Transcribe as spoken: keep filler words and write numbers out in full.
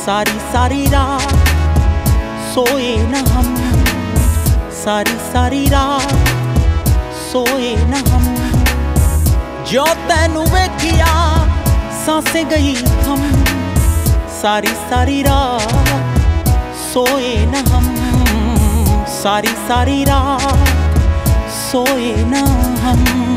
सारी सारी रात सोए न हम, सारी सारी रात सोए न हम। जो तैनू वेखिया सांसें गई थम, सारी सारी रात सोए न हम, सारी सारी रात सोए न हम।